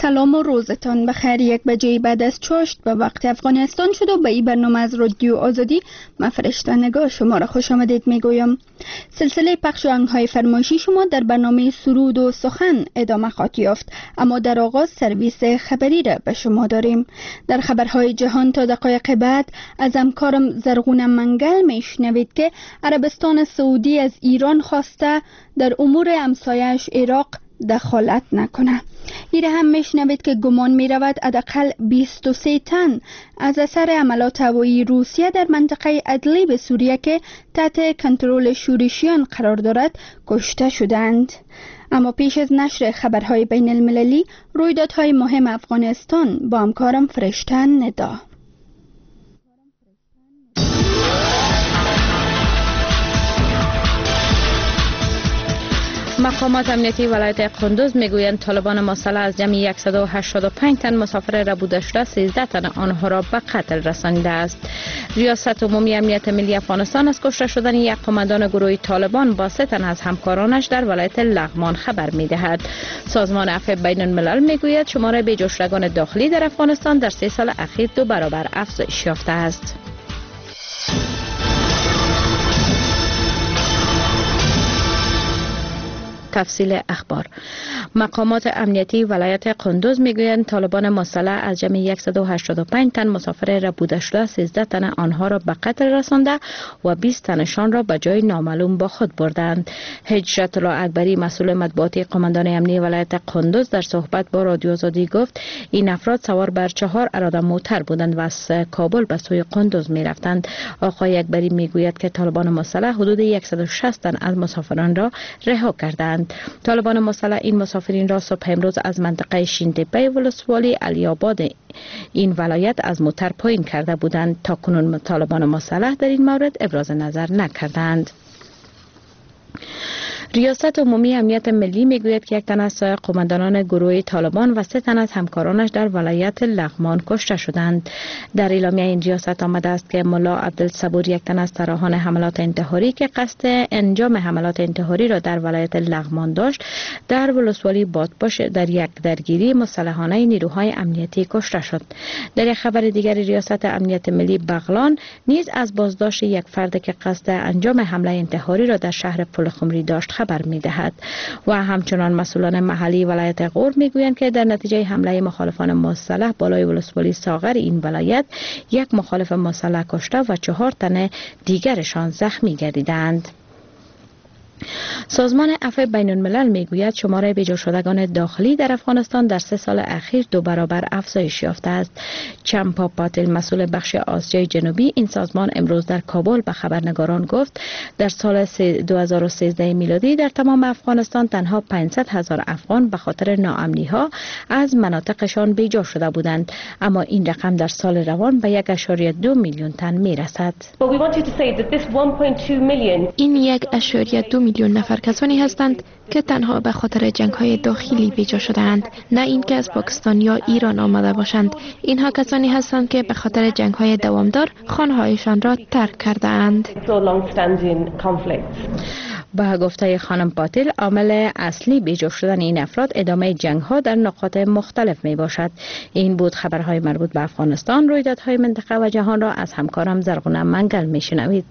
سلام و روزتان بخیر. 1 بجه بعد از چاشت به وقت افغانستان شد و به این برنامه از رادیو آزادی من فرشته نگاه شما را خوش آمدید میگویم. سلسله پخش آهنگ‌های فرمایشی شما در برنامه سرود و سخن ادامه خواهد یافت، اما در آغاز سرویس خبری را به شما داریم. در خبرهای جهان تا دقایق بعد از همکارم زرغون منگل میشنوید که عربستان سعودی از ایران خواسته در امور همسایه‌اش عراق دخالت نکنه. ایره هم میشنوید که گمان میرود حداقل 23 تن از اثر عملات هوایی روسیه در منطقه ادلیب سوریه که تحت کنترل شورشیان قرار دارد کشته شدند. اما پیش از نشر خبرهای بین المللی، رویدادهای مهم افغانستان با همکارم فرشته ندا. مقامات امنیتی ولایت قندوز میگویند طالبان مسلح از جمعی 185 تن مسافر ربوده شده 13 تن آنها را به قتل رسانیده است. ریاست عمومی امنیت ملی افغانستان از کشته شدن یک قماندان گروه طالبان با 3 تن از همکارانش در ولایت لغمان خبر میدهد. سازمان عفو بین الملل میگوید شمار بیجا شدگان داخلی در افغانستان در 3 سال اخیر 2 برابر افزایش یافته است. تفصیل اخبار. مقامات امنیتی ولایت قندوز میگویند طالبان مسلح از جمعی 185 تن مسافر ربوده شده 13 تن آنها را به قتل رسانده و 20 تنشان را به جای نامعلوم با خود بردند. هجرت الله اکبری مسئول مطبوعاتی قماندان امنیتی ولایت قندوز در صحبت با رادیو آزادی گفت این افراد سوار بر 4 اراده موتر بودند و از کابل به سوی قندوز میرفتند. آقای اکبری میگوید که طالبان مسلح حدود 160 تن از مسافران را رها کردند. طالبان مسلح این مسافرین را صبح امروز از منطقه شینتپه ولسوالی علی آباد این ولایت از موتر پایین کرده بودند. تا کنون طالبان مسلح در این مورد ابراز نظر نکردند. ریاست عمومی امنیت ملی میگوید که 1 تن از قماندانان گروه طالبان و 3 تن از همکارانش در ولایت لغمان کشته شدند. در اعلامیه این ریاست آمده است که ملا عبدالصبور 1 تن از سراحان حملات انتحاری که قصد انجام حملات انتحاری را در ولایت لغمان داشت در ولسوالی بادپشت در یک درگیری مسلحانه نیروهای امنیتی کشته شد. در یک خبر دیگر ریاست امنیت ملی بغلان نیز از بازداشت یک فرد که قصد انجام حمله انتحاری را در شهر پلخمری داشت خبر می‌دهد. و همچنان مسئولان محلی ولایت غور میگویند که در نتیجه حمله مخالفان مسلح بالای ولسوالی ساغر این ولایت 1 مخالف مسلح کشته و 4 تن دیگرشان زخمی گردیدند. سازمان عفو بین الملل میگوید شمار بیجا شدگان داخلی در افغانستان در 3 سال اخیر 2 برابر افزایش یافته است. چمپا پاتل مسئول بخش آسیای جنوبی این سازمان امروز در کابل به خبرنگاران گفت در سال 2013 میلادی در تمام افغانستان تنها 500,000 افغان به خاطر ناامنی ها از مناطقشان بیجا شده بودند، اما این رقم در سال روان به 1.2 میلیون تن میرسد. این 1.2 میلیون نفر کسانی هستند که تنها به خاطر جنگ‌های داخلی بیجا شده‌اند، نه اینکه از پاکستان یا ایران آمده باشند. اینها کسانی هستند که به خاطر جنگ‌های دوامدار خانه‌هایشان را ترک کرده‌اند. به گفته خانم پاتل عامل اصلی بیجا شدن این افراد ادامه جنگ‌ها در نقاط مختلف می باشد. این بود خبرهای مربوط به افغانستان. رویدادهای منطقه و جهان را از همکارم زرغون منگل میشنوید.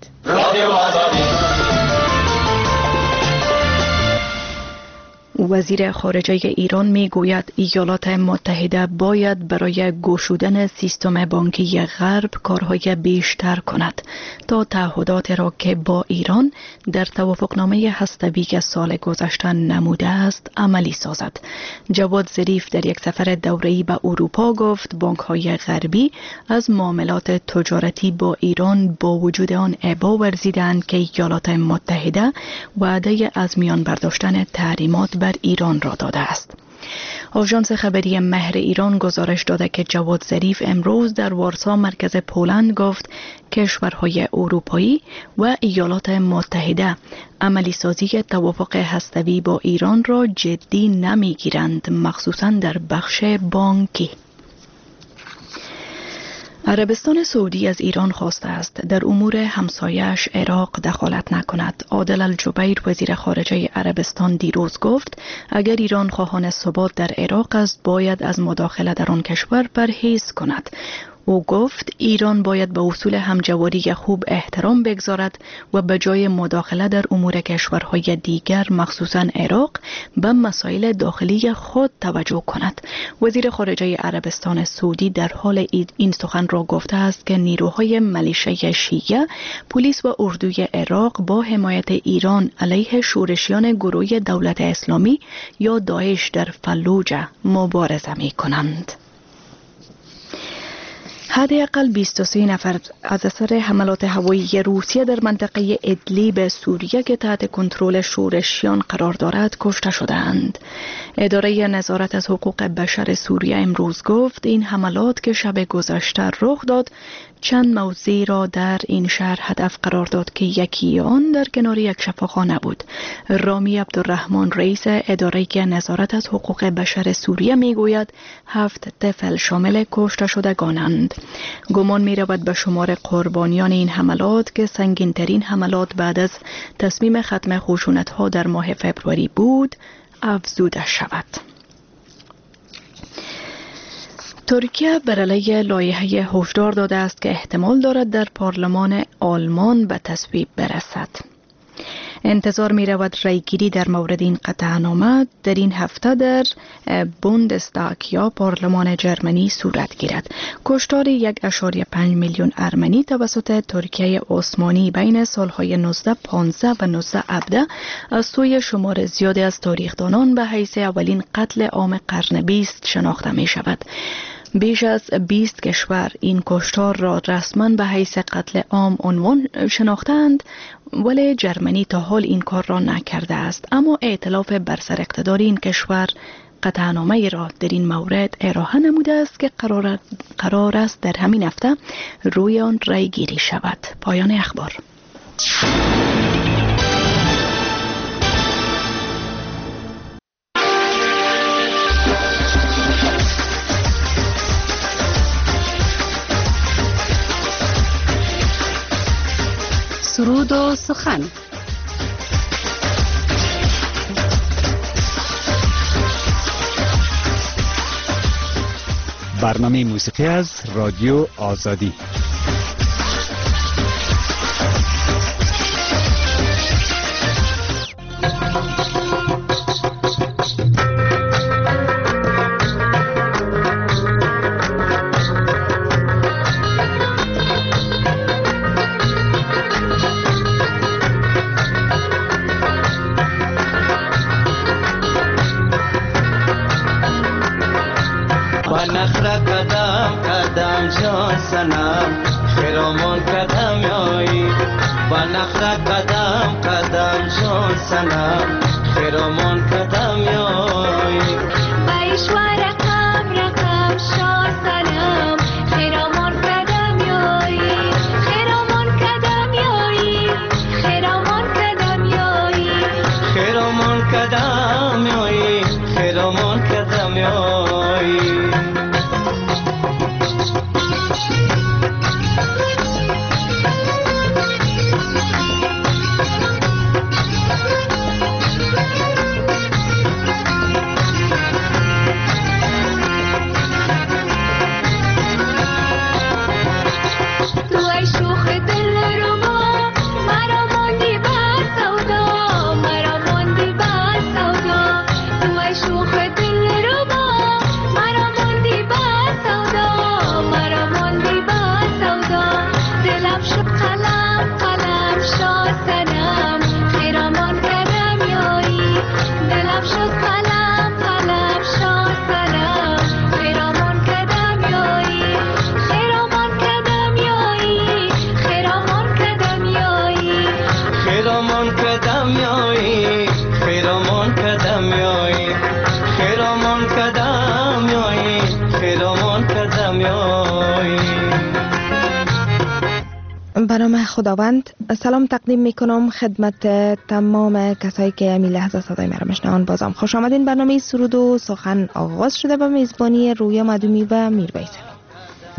وزیر خارجه ایران میگوید ایالات متحده باید برای گشودن سیستم بانکی غرب کارهای بیشتر کند تا تعهدات را که با ایران در توافقنامه هسته‌ای که سال گذشته نموده است عملی سازد. جواد ظریف در یک سفر دوره‌ای به اروپا گفت بانک‌های غربی از معاملات تجارتی با ایران با وجود آن ابا ورزیدند که ایالات متحده وعده از میان برداشتن تحریمات بر ایران را داده است. آژانس خبری مهر ایران گزارش داده که جواد ظریف امروز در وارسا مرکز پولند گفت کشورهای اروپایی و ایالات متحده عملی سازی توافق هسته‌ای با ایران را جدی نمیگیرند، مخصوصاً در بخش بانکی. عربستان سعودی از ایران خواسته است در امور همسایه‌اش عراق دخالت نکند. عادل الجبیر وزیر خارجه عربستان دیروز گفت اگر ایران خواهان ثبات در عراق است باید از مداخله در آن کشور پرهیز کند. او گفت ایران باید به اصول همجواری خوب احترام بگذارد و به جای مداخله در امور کشورهای دیگر مخصوصاً عراق به مسائل داخلی خود توجه کند. وزیر خارجه عربستان سعودی در حال این سخن را گفته است که نیروهای ملیشه شیعه، پلیس و اردوی عراق با حمایت ایران علیه شورشیان گروه دولت اسلامی یا داعش در فلوجه مبارزه می کنند. حداقل 23 نفر از اثر حملات هوایی روسیه در منطقه ادلیب سوریه که تحت کنترل شورشیان قرار دارد کشته شدند. اداره نظارت از حقوق بشر سوریه امروز گفت این حملات که شب گذشته رخ داد چند موضع را در این شهر هدف قرار داد که یکی آن در کنار یک شفاخانه بود. رامی عبدالرحمن رئیس اداره نظارت از حقوق بشر سوریه میگوید 7 طفل شامل کشته شدگانند. گمان می رود به شمار قربانیان این حملات که سنگین ترین حملات بعد از تصمیم ختم خشونت ها در ماه فبروری بود افزوده شود. ترکیه بر علیه لایحه هشدار داده است که احتمال دارد در پارلمان آلمان به تصویب برسد. انتظار می رود رایگیری در مورد این قطعنامه در این هفته در بوندستاگ یا پارلمان جرمنی صورت گیرد. کشتار 1.5 میلیون ارمنی توسط ترکیه عثمانی بین سالهای 1915 و 1917 از سوی شمار زیادی از تاریخدانان به حیث اولین قتل عام قرن 20 شناخته می شود. بیش از 20 کشور این کشتار را رسما به حیث قتل عام عنوان شناختند، ولی جرمنی تا حال این کار را نکرده است. اما ائتلاف بر سر اقتدار این کشور قطعنامه را در این مورد ارائه نموده است که قرار است در همین هفته روی آن رای گیری شود. پایان اخبار. سرود و سخن. برنامه موسیقی از رادیو آزادی. به نام خداوند. سلام تقدیم میکنم خدمت تمام کسایی که امی لحظه صدای مرا میشنوند. بازم خوش آمدین. برنامه سرود و سخن آغاز شده با میزبانی رویا مدومی و میر بیسمی.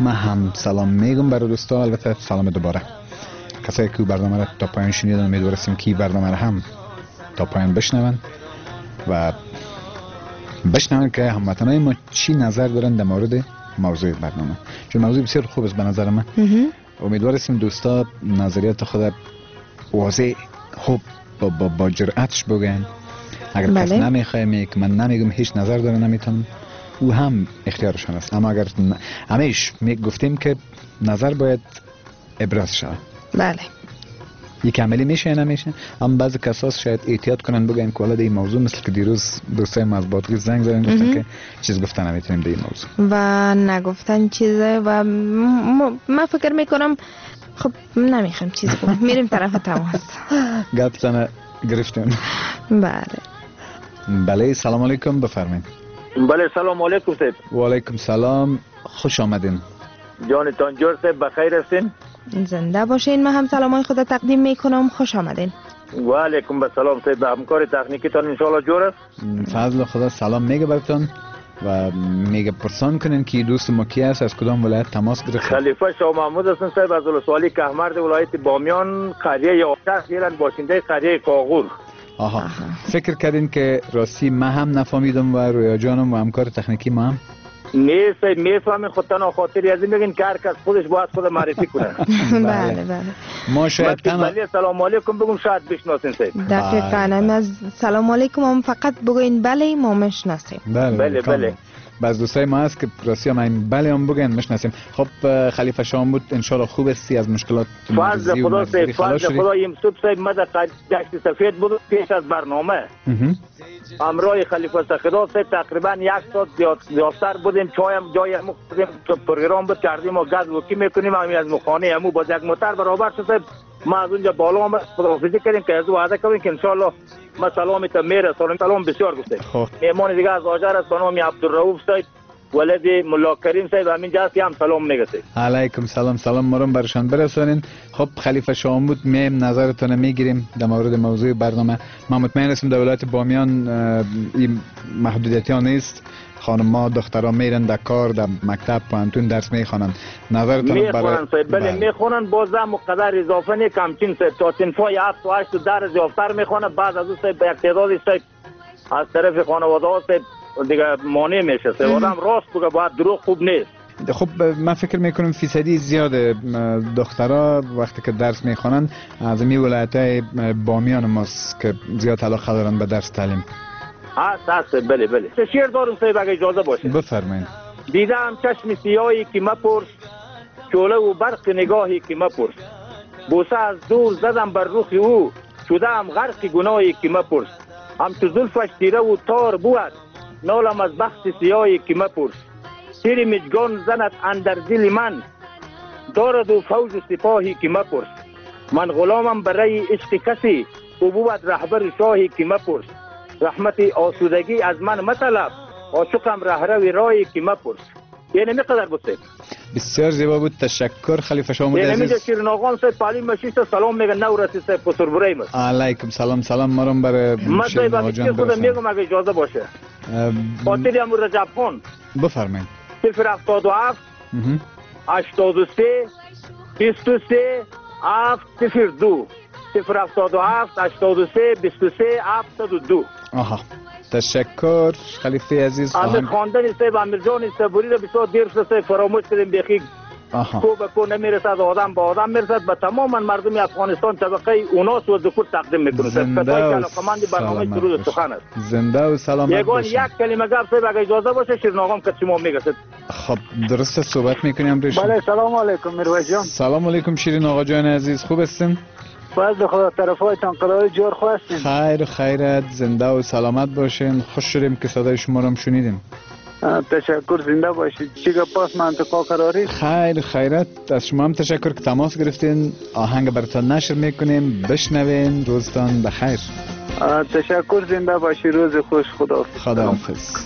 من هم سلام میگم برای دوستا. البته سلام دوباره کسایی که برنامه را تا پایان شنیدن. امیدوارم که برنامه را هم تا پایان بشنون و بشنون که هموطنای ما چی نظر دارن در مورد موضوع برنامه، چون موضوع بسیار خوب است به نظر من. امیدوارم دوستا نظریات خود واضح خوب با جرأتش بگن. اگر کس نمیخواه که من نمیگم هیچ نظر داره نمیتونم، او هم اختیارشان است. اما اگر همیش گفتیم که نظر باید ابراز شود. بله. یک عملی میشه یا نمیشه. اما بعضی کساس شاید احتیاط کنن بگن که ولد این موضوع، مثل که دیروز دوستای ما از بادغیس زنگ زدن گفتن که چیز گفتن نمیتونیم در این موضوع و نگفتن چیزه و من فکر میکنم خب نمیخوام چیز بگم. میریم طرف تماس. گپتن گرفتیم. بله سلام علیکم، بفرمایید. بله سلام علیکم صاحب. و علیکم سلام، خوش آمدین. جانتان جور صاحب بخیر هستین؟ زنده باشین. من هم سلامای خود تقدیم میکنم. خوش آمدین. و علیکم السلام صاحب. همکار تکنیکتان ان شاء الله جور است. فضل خدا سلام میگه براتون و میگه پرسان کنین که دوست ما کی است، از کدام ولایت تماس گرفت. خلیفه شاه محمود هستن صاحب از ولسوالی کهمرد ولایت بامیان، قریه یافتخ هستن، باشنده قریه کاغور. آها. فکر کردین که راستی من هم نفهمیدم و رویا جانم و همکار تکنیکی ما هم نه صاحب میفهمین. خودتان خاطری از این بگین که هر کس خودش باید خود معرفی کنه. بله بله. ما شاید بله سلام علیکم بگم شاید بشناسین صاحب. دقیقاً هم از سلام علیکم هم فقط بگین بله ما میشناسیم. بله بله. بعض دوستای ما هست که راستی هم بله هم بگن میشناسیم. خب خلیفه شاه محمود ان شاء الله خوب استی از مشکلات فضل خدا صاحب. فضل خدا امروز صاحب ما در دشت سفید بود پیش از برنامه امروز خلیفه سخدا صاحب تقریبا یک ساعت زیادتر بودیم. چای هم جای هم بودیم، پروگرام بود کردیم و گاز وکی میکنیم. همین از مخانه همو با یک موتر برابر شد صاحب. ما از اونجا بالا هم خداحافظی کردیم که از وعده کردیم که ان شاء الله ما سلامت میره. سلام بسیار گفتیم. مهمان دیگه از آجر است به نام عبدالرؤوف صاحب ولد ملا کریم صاحب همین جاست هم سلام میگه. علیکم سلام. سلام مرم برشان برسونین. خب خلیفه شاه محمود میم نظرتون میگیریم در مورد موضوع برنامه. ما مطمئن هستم در ولایت بامیان این محدودیتی ها نیست. خانم ما دخترها میرن در کار، در مکتب پانتون درس میخوانن. نظرتون برای بله میخوانن بازم مقدار اضافه نه کمچین صاحب تا تنفای 7 و 8 درس یافتر میخوانه. بعد از اون صاحب به اقتضای صاحب از طرف خانواده ها صاحب دیگه مانع میشه. صاحب آدم راست بگه باید دروغ خوب نیست. خب من فکر میکنم فیصدی زیاد دخترها وقتی که درس میخوانن از این ولایت‌های بامیان ماست که زیاد علاقه دارن به درس تعلیم. هست بله بله. شعر دارم صاحب اگه اجازه باشه. بفرمایید. دیدم چشم سیاهی که مپرس، شعله و برق نگاهی که مپرس، بوسه از دور زدم بر رخ او، شدم غرق گناهی که مپرس، همچو زلفش تیره و تار بود، نالم از بخت سیاهی که مپرس، تیر مژگان زند اندر دل من، دارد و فوج و سپاهی که مپرس، من غلامم برای عشق کسی، او بود رهبر شاهی که مپرس، رحمت آسودگی از من مطلب، عاشقم رهروی راهی که مپرس. یعنی میقدر بود صاحب. بسیار زیبا بود. تشکر خلیفه شاه محمود عزیز. یعنی میگه شیرناغان صاحب تعلیم مشیش سلام میگه نو رسی صاحب قصر برای مست. علیکم سلام. سلام مرم برای شیرناغان جان برسن. خودم میگم اگه اجازه باشه. خاطری امور رجب خان. بفرمایید. 077 83 23 702 077 83 23 702. آها تشکر خلیفه عزیز. امیر خواندن صاحب امیر جان صبوری رو بسیار دیر شده فراموش کردیم بخی. کو به کو نمیرسد، آدم با آدم میرسد. به تمام مردم افغانستان طبقه اوناس و ذکر تقدیم میکنه. زنده و برنامه درود سخن است. زنده و سلامت باشید. یک کلمه گفت صاحب اگه اجازه باشه شیرناغان که شما میگسد. خب درست صحبت میکنیم روش. بله سلام علیکم میرویس جان. سلام علیکم شیرین آقا جان عزیز، خوب هستین؟ باید خدا طرفایتان قرار جور خواستین. خیر خیرت، زنده و سلامت باشین. خوش شدیم که صدای شما رو شنیدیم. تشکر، زنده باشید. چی پاس منطقه قراری؟ خیر خیرت، از شما هم تشکر که تماس گرفتین. آهنگ براتون نشر میکنیم، بشنوین. روزتان بخیر. تشکر، زنده باشید. روز خوش. خداحافظ.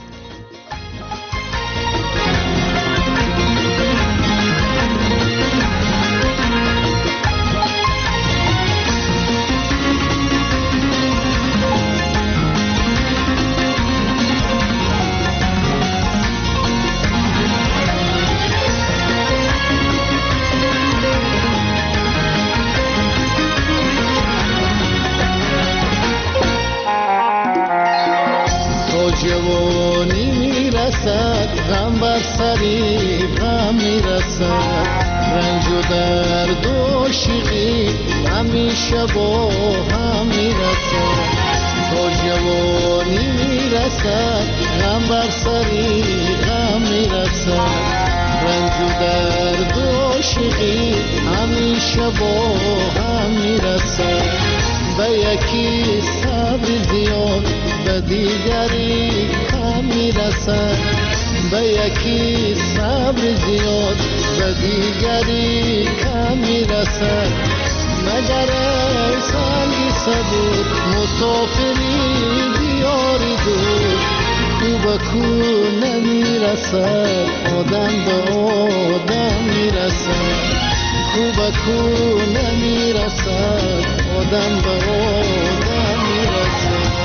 میرسد غم بر سری غم میرسد رنج و درد و شیقی همیشه با هم میرسد تا جوانی میرسد غم بر سری غم میرسد رنج و درد و شیقی همیشه با هم میرسد به یکی صبر زیاد به دیگری کم میرسد به یکی صبر زیاد به دیگری کم میرسد مگر ای سنگی صبور مسافری دیاری دور کو به کو نمیرسد آدم به آدم میرسد کو به کو نمیرسد آدم به آدم میرسد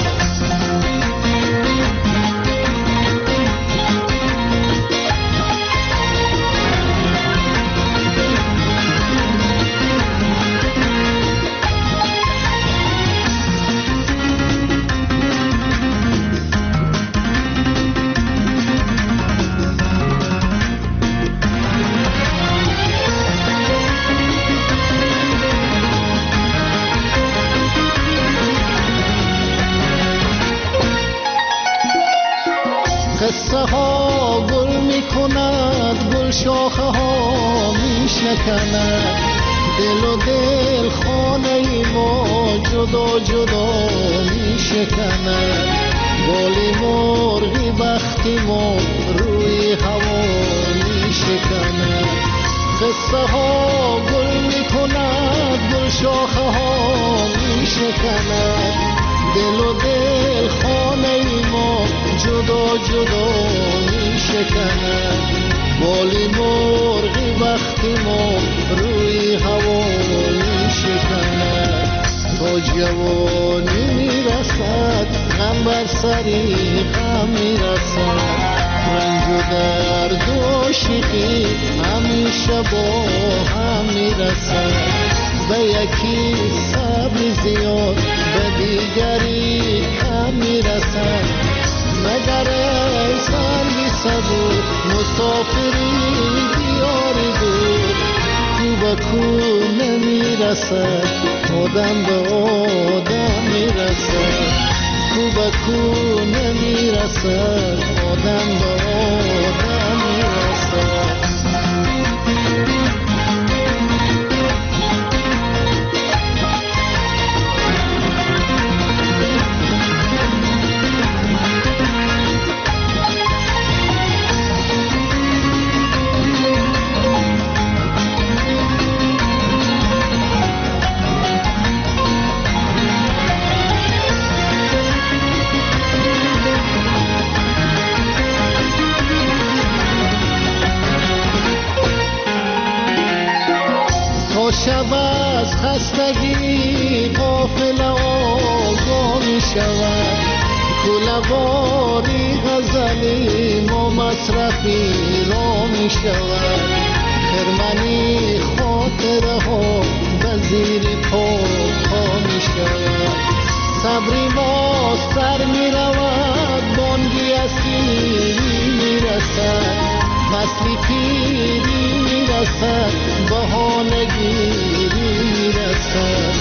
قصه ها گل می کند گل شاخه ها می شکند دل و دل خانه ما جدا جدا می شکند بالی مرغی بختی ما روی هوا می شکند قصه ها گل می کند گل شاخه ها می شکند دل و دل خانه ما جدا جدا می شکند بالی مرغی وقتی ما روی هوا می شکند تا جوانی می رسد غم بر سری غم می رسد رنج و درد و شیقی همیشه با هم می رسد به یکی صبر زیاد به دیگری کم میرسد مگر ای سنگی صبور مسافری دیاری دور کو به کو نمیرسد آدم به آدم میرسد کو به کو نمیرسد آدم به آدم میرسد شب از خستگی غافل آگاه می شود کله‌واری غزلی ما مصرفی را می شود خرمنی خاطره ها به زیر پا می شود صبری ما سر می رود بانگی از پیری می رسد فصلی پیری می رسد بهانگیری می رسد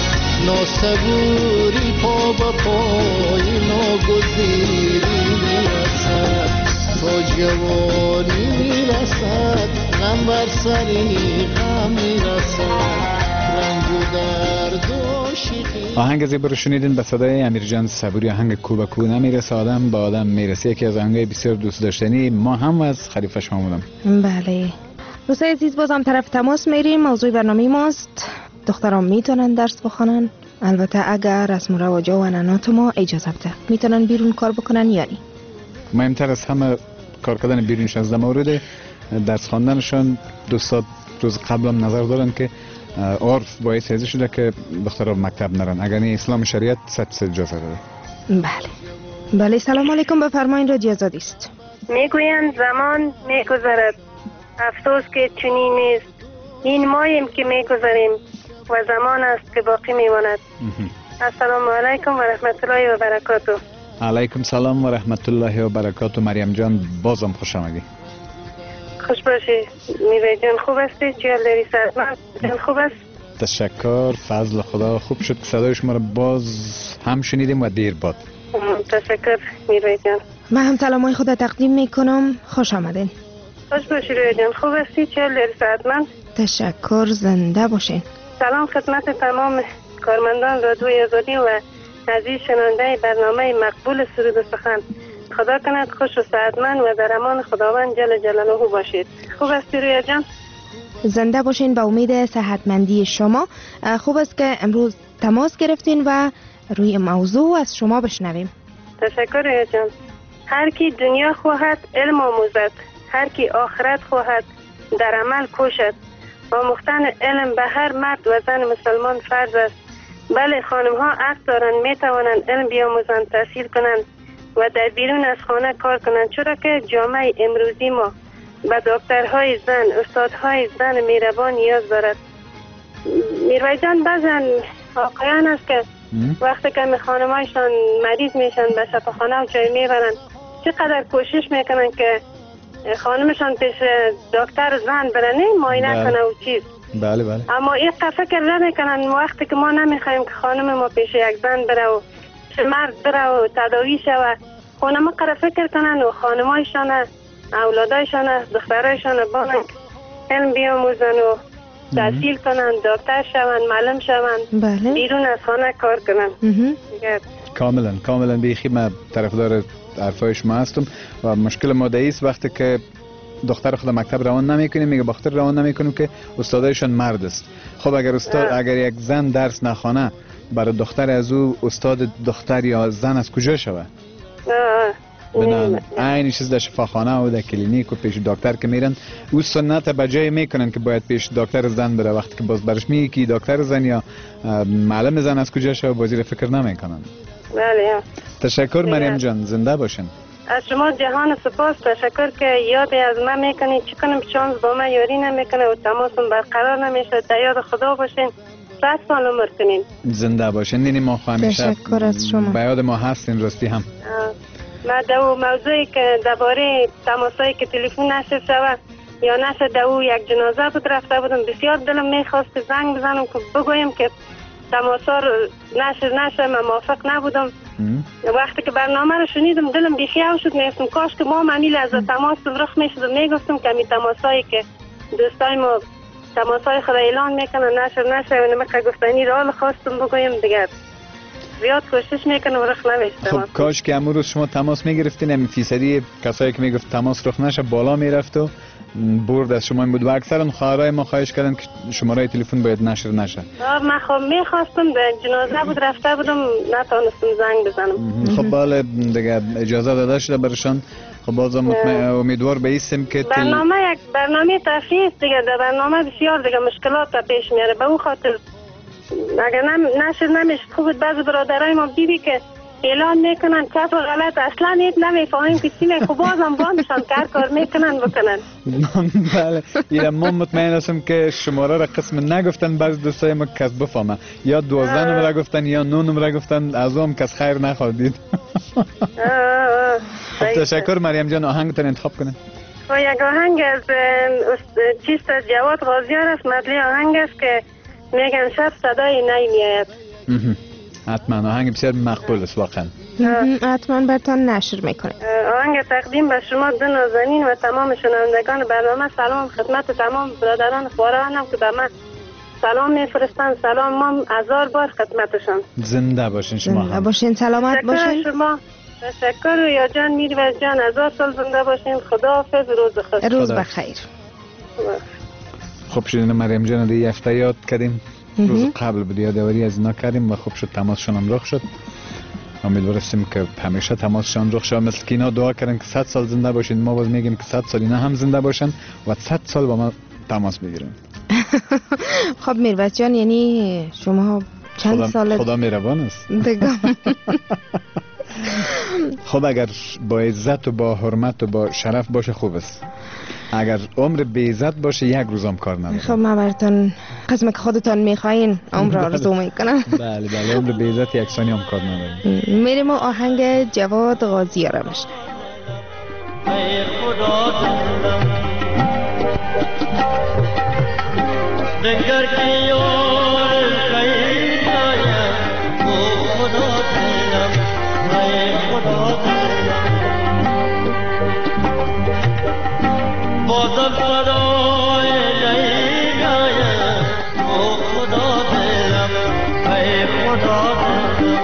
ناصبوری پا به پای ناگزیری می رسد تا جوانی می رسد غم بر سری غم می رسد رنج و درد و شیقی. آهنگ زیبا رو شنیدین به صدای امیرجان صبوری آهنگ کو به کو نمیرسه آدم به آدم میرسه یکی از آهنگای بسیار دوست داشتنی ما هم از خلیفه شما بودم. بله دوستای عزیز بازم طرف تماس میریم موضوع برنامه ماست دختران میتونن درس بخونن البته اگر رسم و رواج و عنعنات ما اجازه بده میتونن بیرون کار بکنن یا نه مهمتر از همه کار کردن بیرونش از مورد درس خواندنشان دوستا روز قبلم نظر دارن که عرف باعث ازی شده که دخترها مکتب نرن اگر نه اسلام شریعت صد اجازه داره. بله سلام علیکم بفرمایید رادیو آزادی است. میگویند زمان میگذرد افسوس که چنین نیست این ماییم که میگذریم و زمان است که باقی میماند. السلام علیکم و رحمت الله و برکاته. علیکم سلام و رحمت الله و برکاته. مریم جان بازم خوش آمدی. خوش باشی میوه جان. خوب هستی؟ چیال داری سرمت جان؟ خوب است؟ تشکر، فضل خدا. خوب شد که صدای شما را باز هم شنیدیم و دیر باد. تشکر میوه جان. من هم سلامای خود تقدیم میکنم. خوش آمدین. خوش باشی روی جان. خوب هستی؟ چیال داری سرمت؟ تشکر، زنده باشین. سلام خدمت تمام کارمندان رادیوی آزادی و عزیز شنونده برنامه مقبول سرود و سخن. خدا کند خوش و سعادتمند و در امان خداوند جل جلاله باشید. خوب هستی رویا جان؟ زنده باشین به امید صحتمندی شما. خوب است که امروز تماس گرفتین و روی موضوع از شما بشنویم. تشکر رویا جان. هر کی دنیا خواهد علم آموزد، هر کی آخرت خواهد در عمل کوشد. آموختن علم به هر مرد و زن مسلمان فرض است. بله، خانم ها حق دارند، می توانند علم بیاموزند، تحصیل کنند و در بیرون از خانه کار کنند، چرا که جامعه امروزی ما به دکترهای زن، استادهای زن مهربان نیاز دارد. میروی جان، بعضن واقعا است که وقتی که خانمایشان مریض میشن به شفاخانه و جای میبرند، چقدر کوشش میکنن که خانمشان پیش دکتر زن برنه معاینه کنه و چیز. بله بله. اما این فکر نمیکنن وقتی که ما نمیخوایم که خانم ما پیش یک زن بره و مرد بره و تداوی شوه، خانم قرار فکر کنن و خانمایشان اولادایشان دخترایشان بانن علم بیاموزن و تحصیل کنن، دکتر شون، معلم شون، بله. بیرون از خانه کار کنن. کاملا بیخی من طرفدار حرفای شما هستم و مشکل ما است وقتی که دختر خود مکتب روان نمیکنیم، میگه بخاطر روان نمیکنیم که استادایشان مرد است. خب اگر یک زن درس نخوانه، برای دختر از او استاد دختر یا زن از کجا شوه؟ بنان این چیز در شفاخانه و در کلینیک و پیش دکتر که میرن، او سنت بجای میکنن که باید پیش دکتر زن بره، وقتی که باز برش میگه که دکتر زن یا معلم زن از کجا شوه بازی فکر نمیکنن. بله. تشکر مریم جان، زنده باشین. از شما جهان سپاس، تشکر که یاد از من میکنید. چه کنم شانس با من یاری نمیکنه و تماسم برقرار نمیشه. در یاد خدا باشین. 100 سال عمر کنین. زنده باشین. اینی ما همیشه تشکر از شما. به یاد ما هستین. راستی هم ما دو موضوعی که درباره تماسایی که تلفن نشد شود یا نشد دو یک جنازه بود رفته بودم، بسیار دلم میخواست زنگ بزنم که بگویم که تماسا رو نشه من موافق نبودم. وقتی که برنامه رو شنیدم دلم بیخیال شد، میگفتم کاش که ما معمیل از تماس رخ میشد و میگفتم که می تماسایی که دوستای ما تماسای خود اعلان میکنن نشه و نمکه گفتنی رو خواستم بگویم دیگر زیاد کوشش میکنم و رخ نمیشتم. خب کاش که امروز شما تماس میگرفتین، همین فیصدی کسایی که میگفت تماس رخ نشه بالا میرفت و برد از شما این بود و اکثرا خواهرای ما خواهش کردن که شماره تلفن باید نشر نشه. من خب میخواستم به جنازه بود رفته بودم نتونستم زنگ بزنم. خب باله دیگه اجازه داده شده برشان. خب بازم امیدوار به ایستم که برنامه یک برنامه تفریح دیگه، در برنامه بسیار دیگه مشکلات پیش میاره، به اون خاطر اگر نشر نمیشه خوب. بعضی برادرای ما دیدی که اعلان میکنن چپ و غلط اصلا نیت نمیفهمیم که چی میگه. خب بازم باندشان کار میکنن بکنن. بله. یه ما مطمئن هستم که شماره را قسم نگفتن، بعضی دوستای ما کس بفهمه یا 12 نمره گفتن یا 9 نمره گفتن، از اون کس خیر نخوادید. تشکر مریم جان. آهنگتون انتخاب کنید. و یک آهنگ از چیست جواد غازیار است، مدلی آهنگ است که میگن شب صدای نی میآید. حتما آهنگ بسیار مقبول است واقعا. حتما برتان نشر میکنه. آهنگ تقدیم به شما دو نازنین و تمام شنوندگان برنامه. سلام خدمت تمام برادران خوارانم که به من سلام میفرستن. سلام ما 1000 بار خدمتشان. زنده باشین شما. زنده باشین، سلامت باشین. شما تشکر یا جان. میروز جان 1000 سال زنده باشین. خداحافظ. روز بخیر. روز بخیر. خب شدین مریم جان دیگه هفته یاد کردیم، روز قبل بود یادآوری از اینا کردیم و خوب شد تماسشون هم رخ شد. امیدوار هستیم که همیشه تماسشون رخ شد، مثل که اینا دعا کردن که 100 سال زنده باشین. ما باز میگیم که 100 سال اینا هم زنده باشن و 100 سال با ما تماس بگیرن. خب میروز جان، یعنی شما چند سال خدا مهربان است دیگه. خب اگر با عزت و با حرمت و با شرف باشه خوب است. اگر عمر بیزت باشه یک روزم کار نداره. خب من براتون قسم که خودتان میخواین عمر آرزو میکنم. بله بله عمر بیزت یک ثانیه هم کار نداره. میریم و آهنگ جواد غازی را بشنویم. ای خدا دلم دنگر کی یار خیر آید او خدا دلم ای خدا دلم بازم فدای نیم آید او خدا دلم ای خدا دلم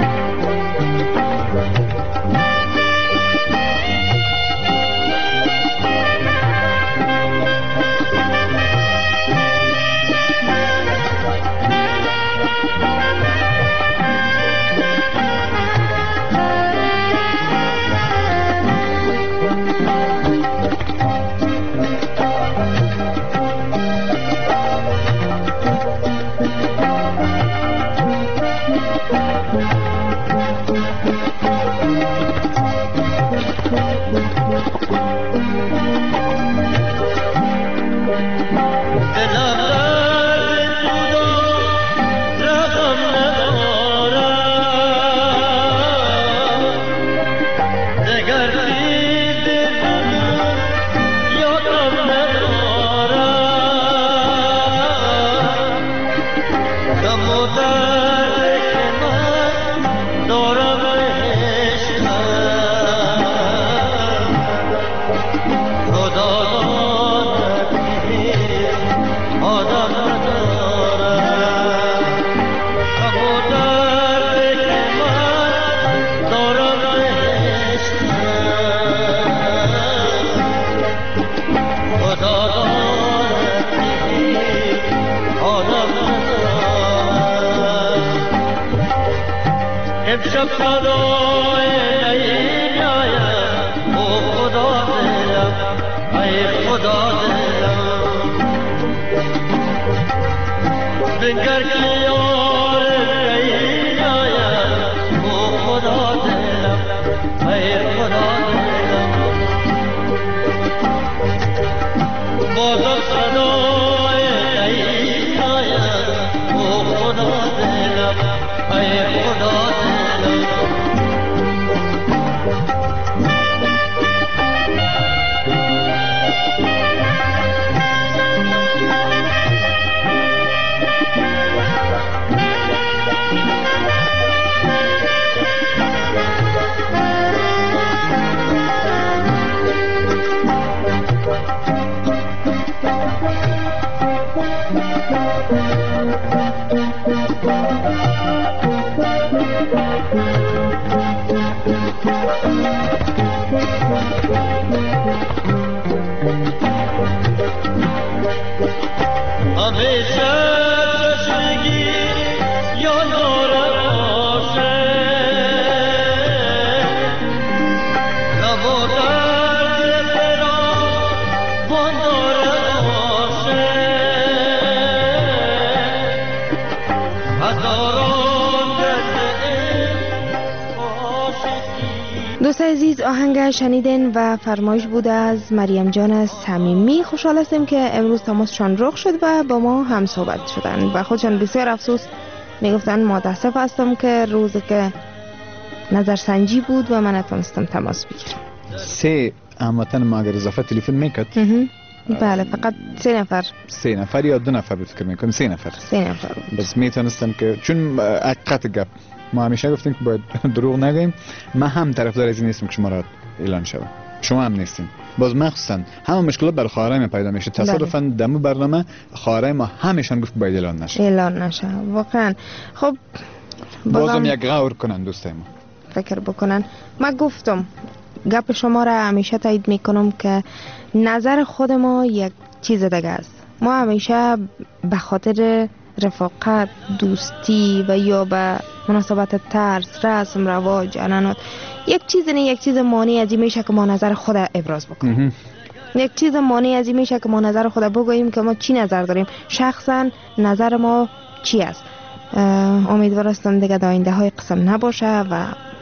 دوست عزیز آهنگ شنیدین و فرمایش بود از مریم جان صمیمی. خوشحال هستیم که امروز تماسشان رخ شد و با ما هم صحبت شدن و خودشان بسیار افسوس میگفتن متاسف هستم که روزی که نظرسنجی بود و من نتونستم تماس بگیرم. 3 هموطن ما اگر اضافه تلفن میکرد بله فقط 3 نفر یا 2 نفر بود فکر میکنم 3 نفر بس میتونستم که چون حقیقت گپ ما همیشه گفتیم که باید دروغ نگیم. من هم طرفدار از این نیستم که شما را اعلان شود، شما هم نیستین. باز مخصوصا همه مشکلات بر خواهرای ما پیدا میشه. تصادفاً دمو برنامه خواهرای ما همیشان گفت باید اعلان نشه واقعا. خب بازم یک غور کنن دوستای ما فکر بکنن. من گفتم گپ شما را همیشه تایید میکنم که نظر خود ما یک چیز دیگه است. ما همیشه به خاطر رفاقت، دوستی و یا به مناسبت طرز، رسم، رواج، عنعنات یک چیز مانع از این میشه که ما نظر خود ابراز بکنیم. یک چیز مانع از این میشه که ما نظر خود بگوییم که ما چی نظر داریم، شخصا نظر ما چی است. امیدوار هستم دیگه آینده های قسم نباشه و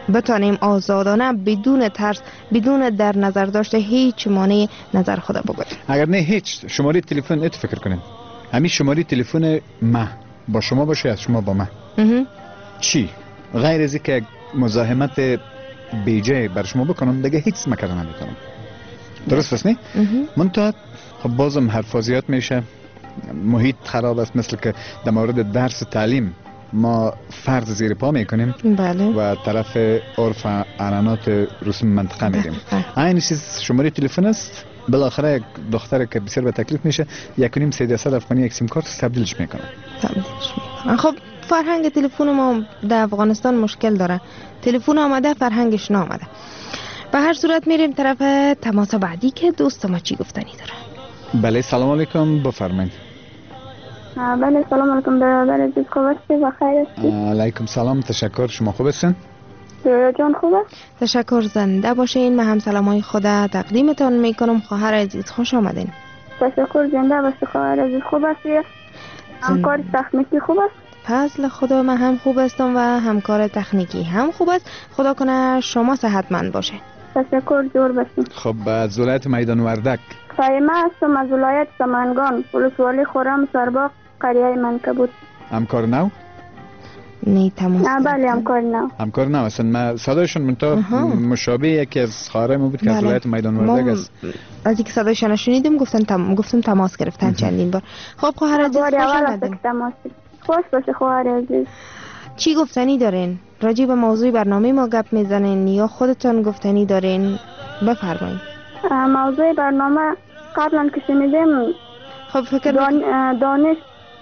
بتانیم آزادانه بدون ترس، بدون در نظر داشته هیچ مانع نظر خود بگوییم. اگر نه هیچ شماره تلفن ات فکر کنیم، همین شماره تلفن ما با شما باشه، از شما با ما چی غیر از اینکه مزاحمت بیجای بر شما بکنم دیگه هیچ مکر نمیتونم. درست است نه؟ منتها خب بازم حرف زیاد میشه، محیط خراب است، مثل که در مورد درس تعلیم ما فرض زیر پا میکنیم بله. و طرف عرف عنعنات رسوم منطقه میریم. این چیز شماره تلفن است، بالاخره یک دختر که بسیار به تکلیف میشه 1.5-3 افغانی یک سیم کارت تبدیلش میکنه. خب فرهنگ تلفن ما در افغانستان مشکل داره، تلفن آمده فرهنگش نامده. به هر صورت میریم طرف تماس بعدی که دوست ما چی گفتنی داره. بله سلام علیکم، بفرمایید. بله سلام علیکم برادر عزیز، خوب هستی؟ بخیر هستی؟ علیکم سلام، تشکر. شما خوب هستین؟ جان خوبه؟ تشکر، زنده باشین. من هم سلامای خود تقدیمتان میکنم. خواهر عزیز خوش آمدین. تشکر، زنده باشی خواهر عزیز. خوب هستی؟ همکار تکنیکی خوب است؟ فضل خدا من هم خوب هستم و همکار تکنیکی هم خوب است. خدا کنه شما صحتمند باشه. تشکر، جور باشین. خب از ولایت میدان وردک. فایمه هستم از ولایت سمنگان، ولسوالی خرم سرباغ، قریه منکبوت. همکار نو؟ نه تماس. بله همکار نو. همکار نو هستن. من صدایشون مشابه یکی از خواهرای ما بود که از ولایت میدان وردک است. از اینکه صدایشون شنیدیم گفتم تماس گرفتن چندین بار. خب خواهر عزیز خوش آمدین. خوش باشه خواهر عزیز. چی گفتنی دارین؟ راجع به موضوع برنامه ما گپ میزنین یا خودتون گفتنی دارین؟ بفرمایید. موضوع برنامه قبلا که شنیدیم خب فکر دانش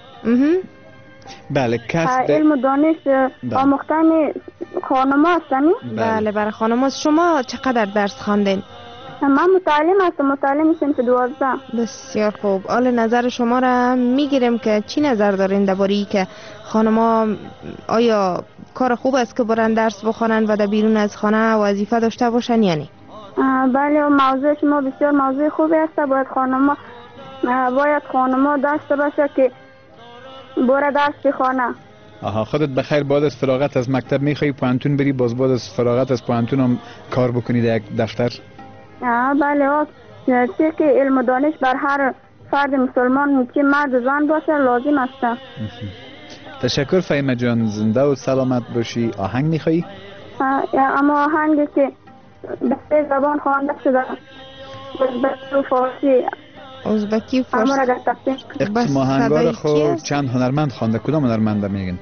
بله کسب علم و دانش آموختن خانم هستنی؟ بله برای خانم هست. شما چقدر درس خواندین؟ من متعلم هستم، متعلم صنف 12. بسیار خوب. حال نظر شما را میگیرم که چی نظر دارین درباره که خانم‌ها آیا کار خوب است که برن درس بخونن و در بیرون از خانه وظیفه داشته باشن یا نه؟ بله موضوع شما بسیار موضوع خوبی است. باید خانم‌ها داشته باشه که بره درس بخونه. خودت بخیر بعد از فراغت از مکتب میخوای پوانتون بری، باز بعد از فراغت از پوانتون هم کار بکنی در یک دفتر؟ بله چه که علم و دانش بر هر فرد مسلمان که مرد و زن باشه لازم است. تشکر فهیمه جان، زنده و سلامت باشی. آهنگ میخوایی؟ اما آهنگی که به 3 زبان خوانده شده، ازبکی و فارسی. ازبکی فارسی. اقسم آهنگار خود چند هنرمند خوانده؟ کدام هنرمنده میگن؟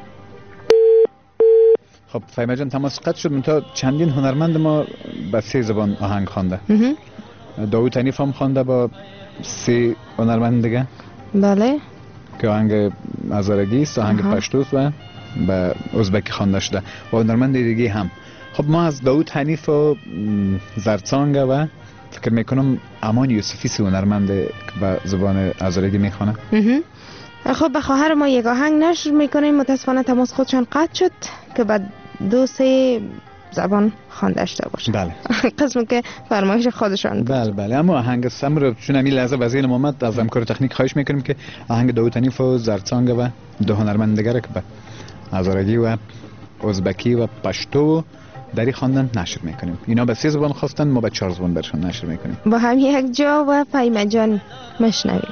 خب فهیمه جان تماس قطع شد. منتها چندین هنرمند ما به 3 زبان آهنگ خوانده. داوود حنیف هم خوانده با 3 هنرمند دیگه. بله که آهنگ هزارگی است، آهنگ پشتوست و به ازبکی خوانده شده و هنرمند دیگه هم. خب ما از داوود حنیف و زرتسانگ و فکر میکنم امان یوسفی 3 هنرمند به زبان هزارگی میخوانه. خب به خواهر ما یک آهنگ نشر میکنیم. متاسفانه تماس خودشان قطع شد که بعد 2-3 زبان خوانده شده باشه. بله قسمی که فرمایش خودشان بود. بله اما آهنگ سم رو چون همین لحظه وزیر محمد از همکار تکنیک خواهش میکنیم که آهنگ داوود حنیف و زرتسانگ و 2 هنرمند دیگر که به هزارگی و ازبکی و پشتو دری خواندن نشر میکنیم. اینا به 3 زبان خواستن، ما به 4 زبان برشون نشر میکنیم. با هم یک جا و فهیمه جان مشنویم.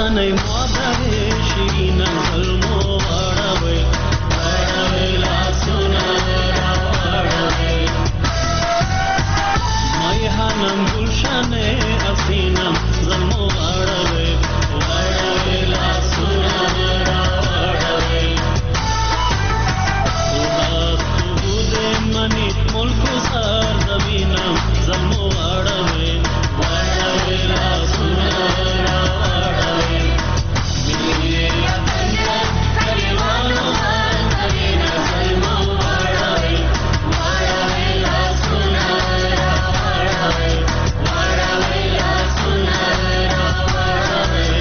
سنای مادر شیرین ظلم و واړوي واړوي لاسونه راوړوي مای هانم گلشنه اسینم ظلم و واړوي واړوي لاسونه راوړوي منی ملک سر زمینم ظلم و واړوي واړوي لاسونه راوړوي ملي وطن کلیوالو هر زمینه ظلم و واړوي واړوي لاسونه راوړوي واړوي لاسونه راوړوي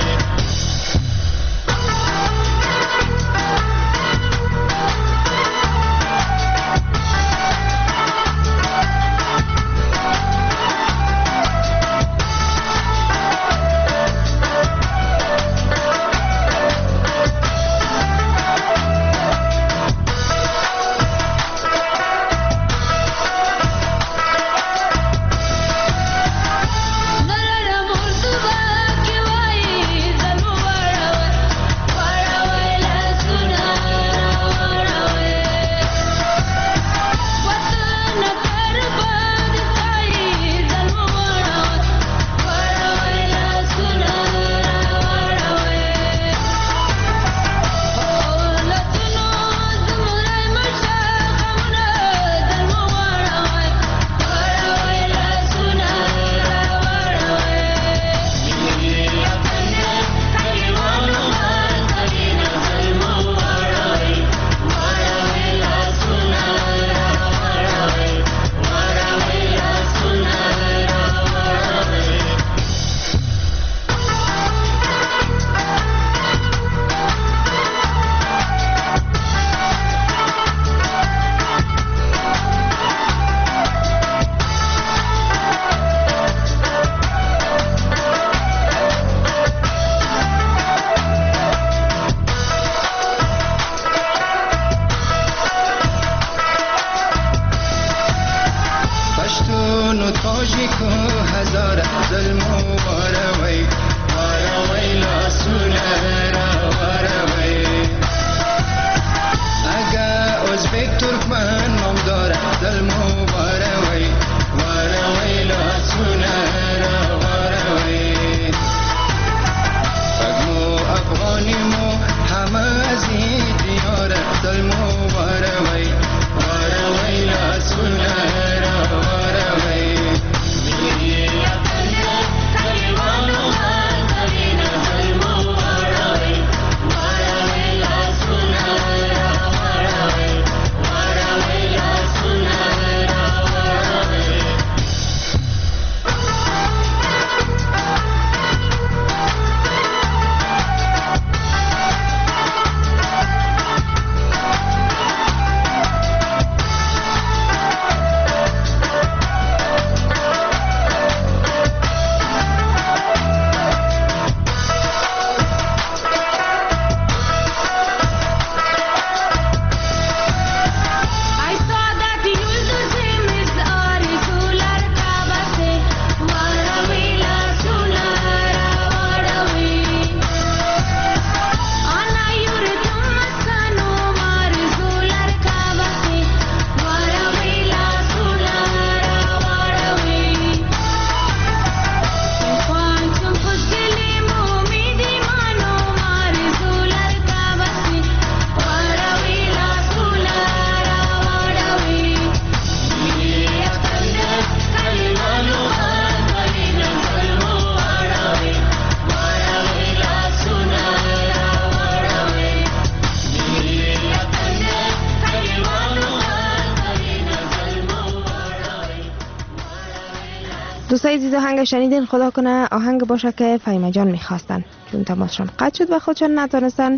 دوستای عزیز آهنگ شنیدین، خدا کنه آهنگ باشه که فهیمه جان میخواستن، چون تماسشان قطع شد و خودشان نتونستن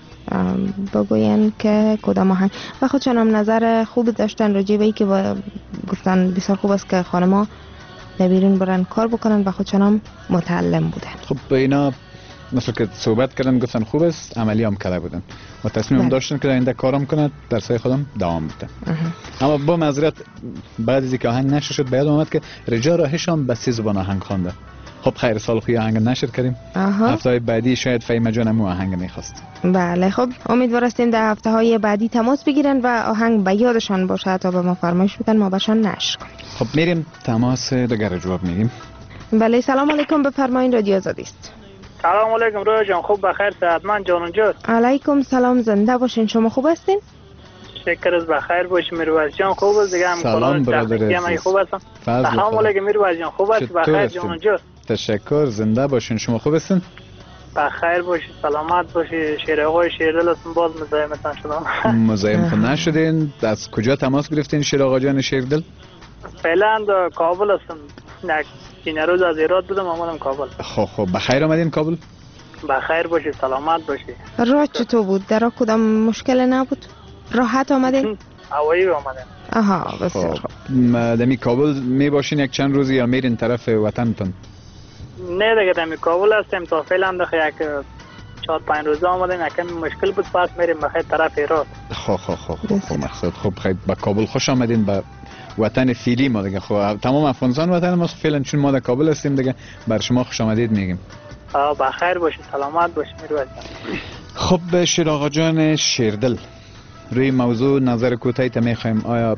بگوین که کدام آهنگ و خودشان هم نظر خوب داشتن راجع به اینکه گفتن بسیار خوب است که خانما بیرون برن کار بکنن و خودشان هم متعلم بودن. خب به اینا مثل که صحبت کردن گفتن خوب است، عملی هم کرده بودن و تصمیم هم داشتن که اینده کارم کنه، در سای خودم دوام بده. اما با معذرت بعد از اینکه آهنگ نشه شد، باید اومد که رجا راهشان به 3 زبان آهنگ خوانده خب خیر سال خوی آهنگ نشر کردیم. هفته بعدی شاید فهیمه جان مو آهنگ میخواست. بله خب امیدوار هستیم در هفته های بعدی تماس بگیرن و آهنگ به یادشان باشه تا به ما فرمایش بدن ما بهشان نشر کنیم. خب میریم تماس دیگر جواب میگیم. بله سلام علیکم بفرمایید رادیو آزادی است. سلام علیکم رویا جان خوب بخیر صحتمند جانم جان. علیکم سلام زنده باشین شما خوب هستین؟ شکر از بخیر باشی میروز جان خوب است دیگه سلام برادر من خوب هستم. سلام علیکم میروز جان خوب است بخیر جانم جان. تشکر زنده باشین شما خوب هستین؟ بخیر باشی سلامت باشی شیر آقای شیردل هستم باز مزاحمتان شدم. مزاحم خود نشدین از کجا تماس گرفتین شیر آقا جان شیردل؟ فعلا در کابل هستم این روز از ایران بودم آمدم کابل. خب بخیر آمدین کابل؟ بخیر باشی سلامت باشی. راه چطور بود؟ در کدام مشکل نبود؟ راحت آمدین؟ هوایی آمدم. آها بسیار خوب. دمی کابل می باشین یک چند روزی یا میرین طرف وطنتون؟ نه دیگه دمی کابل هستیم تا فعلا دیگه یک 4-5 روز آمدیم یکم مشکل بود پس میریم بخیر طرف ایران. خب مقصد خب خیر با کابل خوش آمدین با وطن فعلی ما دیگه. خب تمام افغانستان وطن ما فعلا چون ما در کابل هستیم دیگه بر شما خوش آمدید میگیم. بخیر باشید سلامت باشید میروز. خب شیر آقا جان شیردل روی موضوع نظر کوتاهی تا میخوایم آیا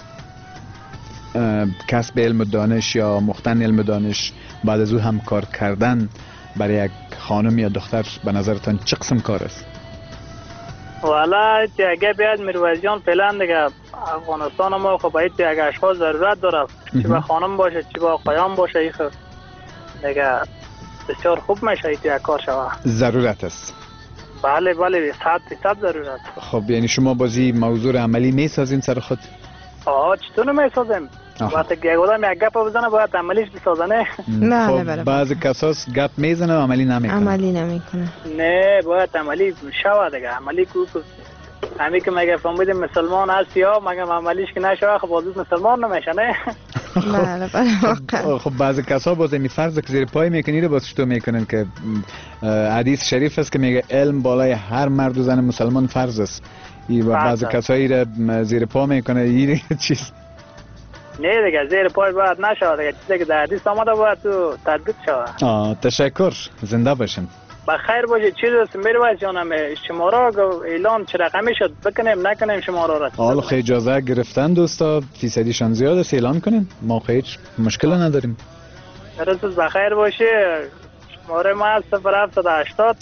کسب علم و دانش یا مختن علم و دانش بعد از او هم کار کردن برای یک خانم یا دختر به نظرتان چه قسم کار است؟ والا اگه بیاد میروز جان فعلا دیگه افغانستان ما خب باید یک اشخاص ضرورت داره چه با خانم باشه چه با آقایان باشه ای خب دیگه بسیار خوب میشه یک کار شوه. ضرورت است. بله 100% ضرورت. خب یعنی شما بازی موضوع عملی میسازین سر خود؟ چطور نمیسازیم؟ وقتی یک آدم یک گپ بزنه باید عملیش بسازه نه؟ خب بعضی کساس گپ میزنه و عملی نمیکنه. نه باید عملی شوه دیگه عملی کو همین که مگه فهمیدیم مسلمان هست یا مگه عملیش که نشوه خب بازی مسلمان نمیشه نه؟ بله خب بعضی کسا باز این فرض که زیر پای میکنید باز چطور میکنن که حدیث شریف است که میگه علم بالای هر مرد و زن مسلمان فرض است و بعضی کسایی را زیر پا میکنه این چیز نه دیگه زیر پای باید نشود دیگه چیزی که در حدیث آمده باید تو تطبیق شود. تشکر زنده باشین. بخیر باشه چیز است میروز جانم شما را اعلان چه رقمی شد بکنیم نکنیم شما را حالا خیلی اجازه گرفتن دوستا فیصدیشان زیاد است اعلان کنیم ما هیچ مشکل نداریم. درست بخیر باشه شماره ما 0780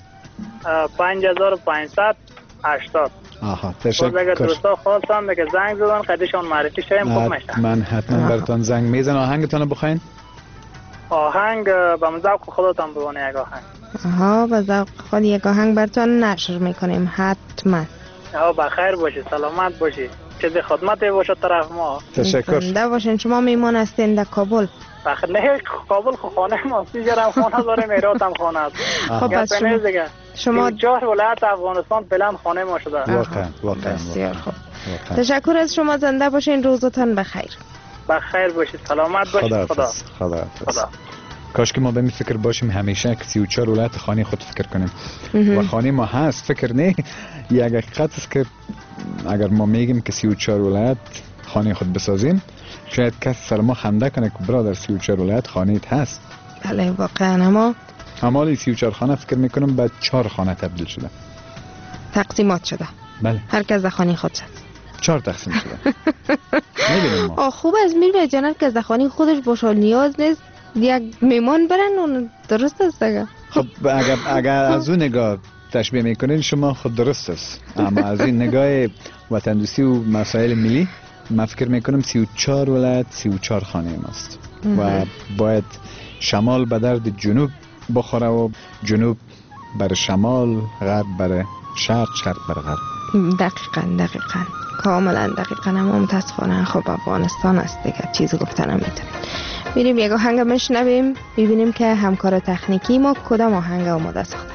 5580. تشکر. اگر دوستا خواستن دیگه زنگ زدن خدیشان معرفی شویم خوب میشه. من حتما براتون زنگ میزنم. آهنگتون بخواین؟ آهنگ به ذوق خودتان بونه یک آهنگ. به ذوق خود یک آهنگ براتون نشر میکنیم حتما. بخیر باشی سلامت باشی چیزی خدمتی باشه طرف ما. تشکر. زنده باشین. شما میمان هستین در کابل؟ بخیر نه کابل خانه ما سیجرم خانه داره میرات هم خانه است. خب پس شما 4 ولایت افغانستان فعلا خانه ما شده. واقعا بسیار خوب. تشکر از شما زنده باشین روزتان بخیر. بخیر باشید سلامت باشید. خدا. کاش که ما به این فکر باشیم همیشه که 34 ولایت خانه خود فکر کنیم و خانه ما هست فکر نه یک حقیقت است که اگر ما میگیم که 34 ولایت خانه خود بسازیم شاید کس سر ما خنده کنه که برادر 34 ولایت خانه ایت هست. بله واقعا اما همالی 34 خانه فکر میکنم بعد 4 خانه تبدیل شده تقسیمات شده. بله هر کس در خانه خود شد 4 تقسیم شده. میبینیم ما خوب از میره جناب که در خانه خودش باشه نیاز نیست یک میمان برن اون درست است دیگه. خب اگر از اون نگاه تشبیه میکنین شما خود درست است اما از این نگاه وطن دوستی و مسائل ملی من فکر میکنم 34 ولایت 34 خانه ماست و باید شمال به درد جنوب بخوره و جنوب بر شمال غرب بر شرق شرق بر غرب. دقیقاً کاملا دقیقاً. اما متاسفانه خب افغانستان است دیگه چیزی گفتن نمیتونیم. میریم یک آهنگ میشنویم ببینیم که همکار تکنیکی ما کدام آهنگ آماده ساخته.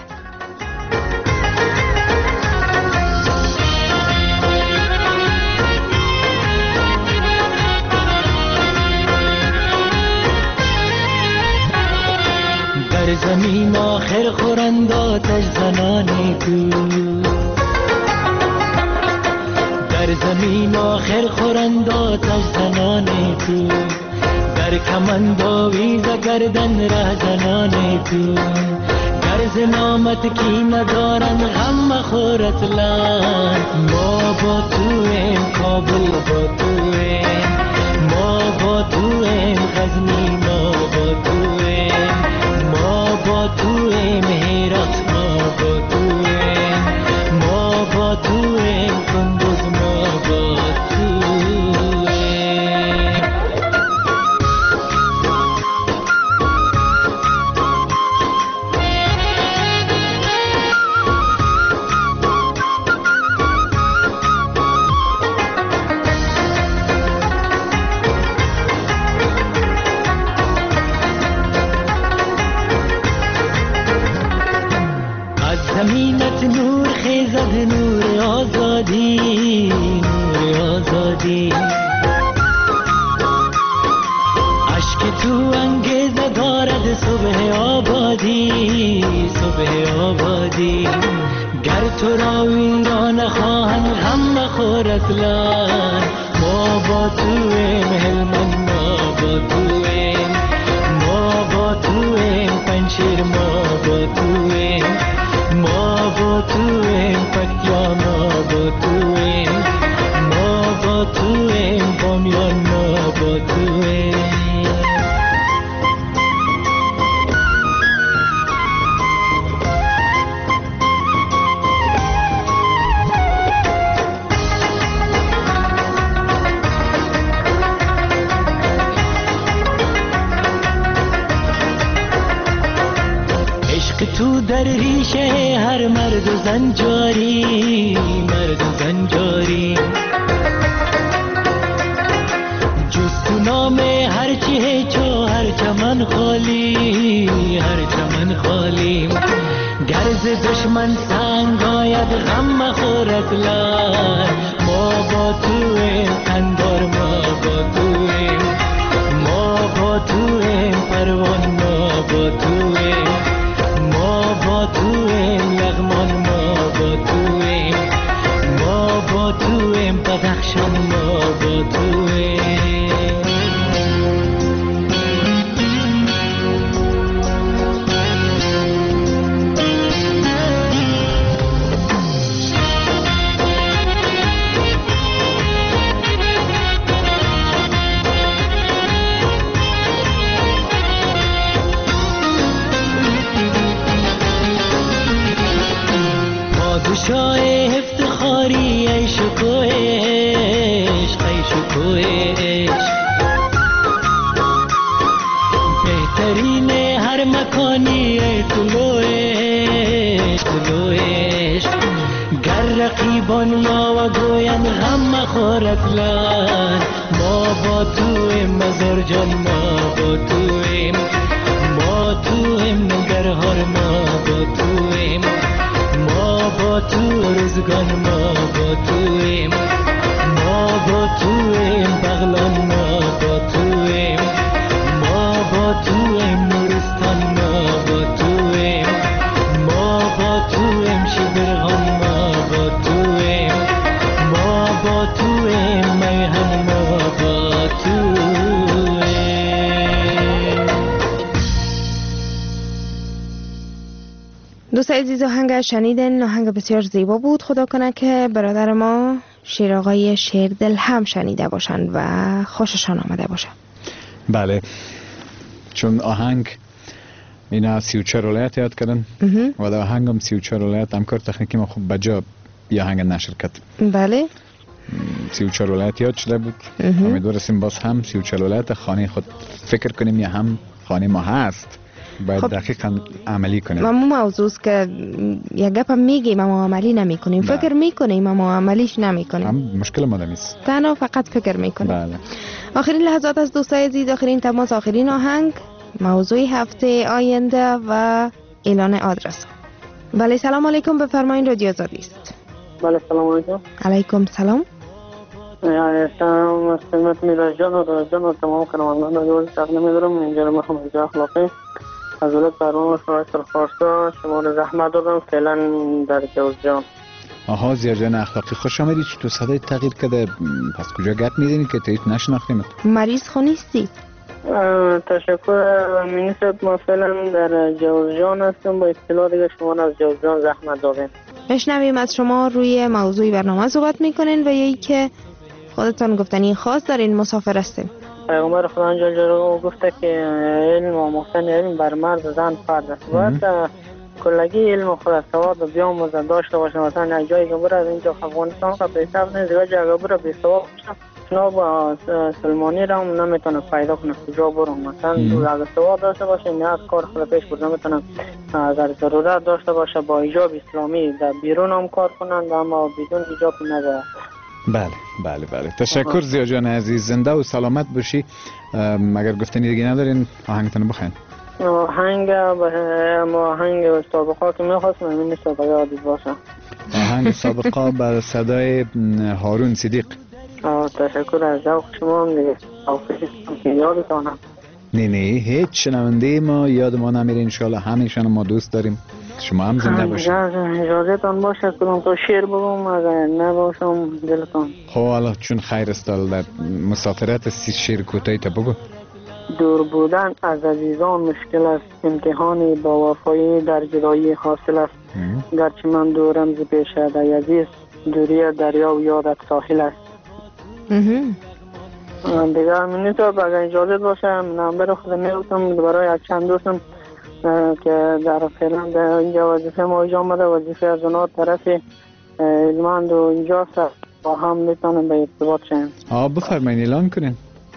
در زمین آخر خورند آتش زنان تو در زمین آخر خورند آتش زنان تو در کمنداویز گردن رهزنان تو گرز نامت کی ندارن غم مخور اصلا ما با تویم کابل با تویم ما با تویم غزنی ما با تویم ما با تویم هرات ما با تویم ما با تویم کندوز ما با تویم زمینت نور خیزد نور آزادی نور آزادی عشق تو انگیزه دارد صبح آبادی صبح آبادی گر تو را ویران خواهن غم مخور اصلا ما با تویم هلمند ما با تویم ما با تویم پنشیر ما با تویم ما با تویم پکتیا ما با تویم ما با تویم بامیان ما با تویم تو در ریشه هر مرد و زن جاری مرد و زن جاری جز تو نام هر چی هیچو هر چمن خالی هر چمن خالی گرز دشمن سنگ آید غم مخور اصلا ما با تویم قندار ما با تویم ما با تویم پروان ما با تویم ما با تویم لغمان ما با تویم ما با تویم بدخشان ما با تویم پادشاه افتخاری ای شکوه عشق ای شکوه عشق بهترین هر مکانی ای طلوع عشق طلوع عشق گر رقیبان یا و گوین غم مخور اصلا ما با تویم مزار جان ما با تویم ما تویم نگرهار ما با تویم ما با تو روزگان ما با تویم ما با تویم بغلان ما با تویم ما با تویم نورستان ما با تویم ما با تویم شبرغان ما با تویم ما با تویم میهن ما با تویم. دوست عزیز آهنگ شنیدن، آهنگ بسیار زیبا بود. خدا کنه که برادر ما شیر آقای شیردل هم شنیده باشند و خوششان آمده باشه. بله، چون آهنگ اینا 34 ولایت یاد کردن و در آهنگ هم 34 ولایت همکار تکنیکی ما خوب بجا بیا آهنگ نشر کرد. بله 34 ولایت یاد شده بود. امیدوارم باز هم 34 ولایت خانه خود فکر کنیم یا هم خانه ما هست، باید خب دقیقا عملی کنیم. ما موضوع است که یک گپ میگیم اما عملی نمی کنیم. فکر میکنیم اما عملیش نمی کنیم. مشکل ما نیست، تنها فقط فکر میکنیم. بله. آخرین لحظات از دوستای عزیز، آخرین تماس، آخرین آهنگ، موضوع هفته آینده و اعلان آدرس. بله سلام علیکم، بفرمایید رادیو آزادی است. بله سلام علیکم. علیکم سلام. سلام خدمت میراج جان و تمام کنندگان رادیو تقدیم می‌دارم. اینجا محمد اخلاقی از ولایت پروان شهر خارسا شما را زحمت دادم فعلا در جوزجان. آها زیرجان اخلاقی خوش آمدید. تو صدای تغییر کرده، پس کجا گپ میزنید که تایید نشناختیم؟ مریض خو نیستی؟ تشکر مینیسب. ما فعلا در جوزجان هستم. با اطلاع دیگه شما از جوزجان زحمت دادین. بشنویم از شما روی موضوع برنامه صحبت میکنین و یکی که خودتان گفتنی خاص دارین مسافر هستین. پیغمبر خدا جل گفته که علم و محسن علم بر مرد و زن فرض است. باید کلگی علم خود سواد بیاموزن داشته باشن. مثلا یک جایی که بره از اینجا افغانستان که پیسه بزنه دیگه جایی بره بی سواد باشه شنا با سلمانی را هم نمیتونه پیدا کنه کجا برون. مثلا اگر سواد داشته باشه نیاز کار خود پیش برد نمیتونه. اگر ضرورت داشته باشه با حجاب اسلامی در بیرون هم کار کنند اما بدون حجاب نده. بله تشکر زیا جان عزیز. زنده و سلامت باشی. اگر گفتنی دیگه ندارین آهنگتون بخواین. آهنگ سابقه که میخواستم این نیست سابقه عادی باشه. آهنگ سابقه با صدای هارون صدیق. تشکر از ذوق شما هم دیگه. که یادتانم. نه هیچ شنونده ما یاد ما نمیره. انشالله همیشون ما دوست داریم. شما هم زنده باشید. اجازه تان باشه کدوم تو شعر بگم اگر نباشم دلتان. خب حالا چون خیر است در مسافرت شعر کوتاهی تا بگو. دور بودن از عزیزان مشکل است. امتحانی با وفایی در جدایی حاصل است. گرچه من دورم ز پیش ای عزیز دوری دریا و یادت ساحل است. دیگه همینی تو اگر اجازه باشه نمبر خود میگفتم برای یک چند دوستم که در فعلا در اینجا وظیفه ما اینجا آمده. وظیفه از اونا طرف علمند و اینجا با هم میتونم به ارتباط شیم. بفرمایین اعلان کنین.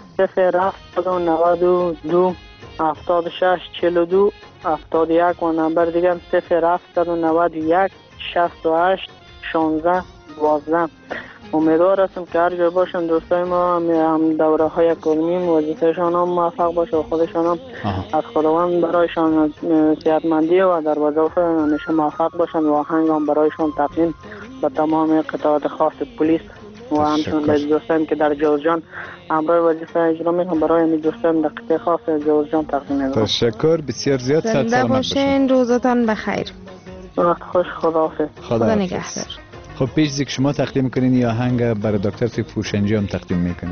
092 76 42 71 و نمبر دیگه 091 68 16 12. امیدوار هستم که هر جا باشن دوستای ما هم دوره های کلمیم وظیفهشان هم موفق باشه و خودشان هم از خداوند برایشان صحتمندی و در وظیفه همیشه موفق باشن و آهنگ هم برایشان تقدیم به تمام قطعات خاص پلیس و همچنین به دوستان که در جوزجان امرای وظیفه اجرا میکنن برای این دوستان در قطعه خاص جوزجان تقدیم میکنم. تشکر بسیار زیاد. زنده باشین. روزتان بخیر. وقت خوش. خداحافظ. خدا نگهدار. خب پیش که شما تقدیم میکنین یا آهنگ برای دکتر صاحب فوشنجی هم تقدیم میکنین؟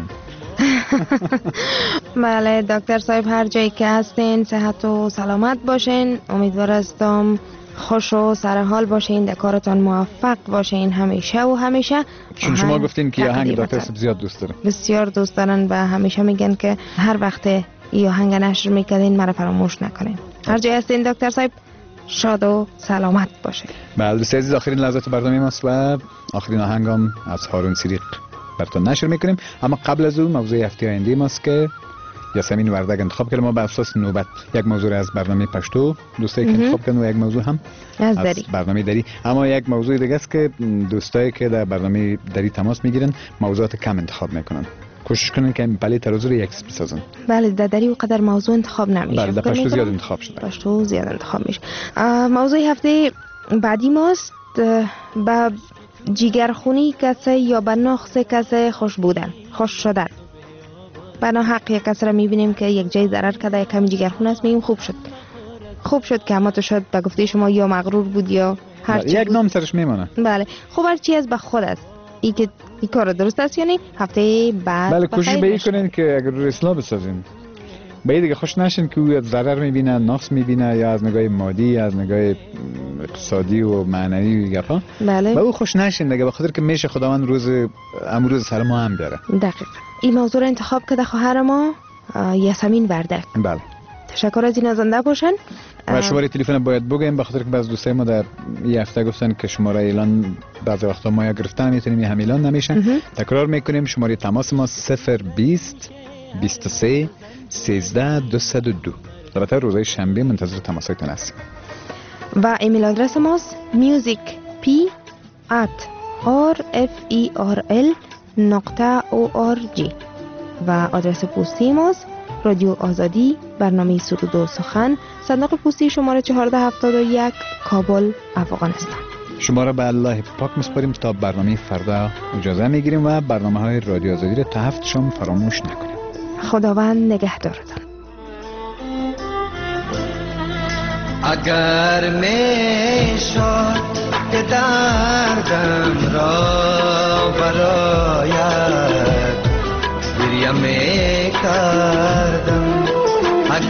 بله دکتر صاحب هر جایی که هستین صحت و سلامت باشین. امیدوار هستم خوش و سرحال باشین در کارتان موفق باشین همیشه و همیشه. چون شما گفتین که آهنگ دکتر صاحب زیاد دوست دارن. بسیار دوست دارن و همیشه میگن که هر وقت این آهنگ نشر میکنین مرا فراموش نکنین. هر جایی هستین دکتر صاحب شاد و سلامت باشه. بله دوستان عزیز آخرین لحظات برنامه ماست و آخرین آهنگ هم از هارون صدیق براتون نشر میکنیم. اما قبل از اون موضوع هفته آینده ماست که یاسمین وردگ انتخاب کرده. ما به اساس نوبت یک موضوع از برنامه پشتو دوستایی که انتخاب کردن و یک موضوع هم از برنامه دری. اما یک موضوع دیگه است که دوستایی که در برنامه دری تماس میگیرن موضوعات کم انتخاب میکنن. کوشش کنن که بله ترازو رو یک بسازن. بله دری و قدر موضوع انتخاب نمیشه. بله پشتو زیاد انتخاب شده. پشتو زیاد انتخاب میشه. موضوع هفته بعدی ماست با جیگرخونی کسی یا به نقص کسی خوش بودن، خوش شدن. بنا حق یک کس را میبینیم که یک جای ضرر کرده یک کمی جیگرخون است میگیم خوب شد که اما تو شد به گفته شما یا مغرور بود یا هر چی یک نام سرش میمانه. بله خوب هر چی از به خود است. ای که این کار درست است یعنی هفته بعد بله کوشش به این کنین که اگر رو اصلاح بسازین به این دیگه خوش نشین که او ضرر میبینه نقص میبینه یا از نگاه مادی از نگاه اقتصادی و معنوی گپا. بله به او خوش نشین دیگه به خاطر که میشه خداوند امروز سر ما هم بیاره. دقیقاً این موضوع رو انتخاب کرده خواهر ما یاسمین وردگ. بله تشکر از این زنده باشن. و شماره تلفن باید بگیم به خاطر که بعض دوستای ما در این هفته گفتن که شماره اعلان بعضی وقتا ما یا گرفتن میتونیم یا هم اعلان نمیشن. تکرار میکنیم شماره تماس ما 020 23 13 202. البته روزهای شنبه منتظر تماساتون هستیم. و ایمیل آدرس ماست musicp@rferl.org و آدرس پستی ماست رادیو آزادی برنامه سرود و سخن صندوق پستی شماره 1471 کابل افغانستان. شما را به الله پاک میسپاریم تا برنامه فردا اجازه میگیریم و برنامه های رادیو آزادی را تا هفت شام فراموش نکنیم. خداوند نگهدارتان. اگر میشد که دردم را برایت گریه میکردم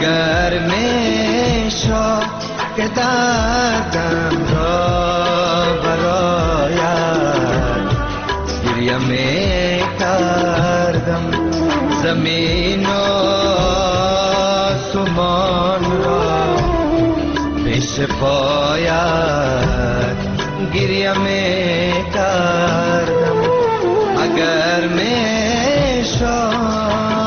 اگر میشد که دردم را برایت گریه میکردم زمین و آسمان را پیش پایت گریه میکردم اگر میشد